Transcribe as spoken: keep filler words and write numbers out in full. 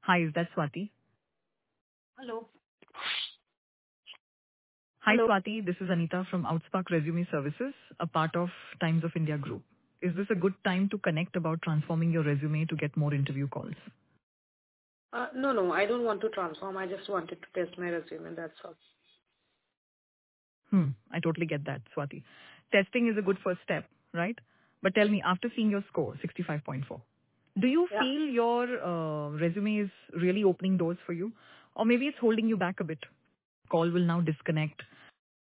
Hi, is that Swati? Hello. Hi, Hello. Swati. This is Anita from Outspark Resume Services, a part of Times of India Group. Is this a good time to connect about transforming your resume to get more interview calls? Uh, no, no, I don't want to transform. I just wanted to test my resume. That's all. Hmm, I totally get that, Swati. Testing is a good first step, right? But tell me, after seeing your score, sixty-five point four, do you Yeah. feel your uh, resume is really opening doors for you? Or maybe it's holding you back a bit? Call will now disconnect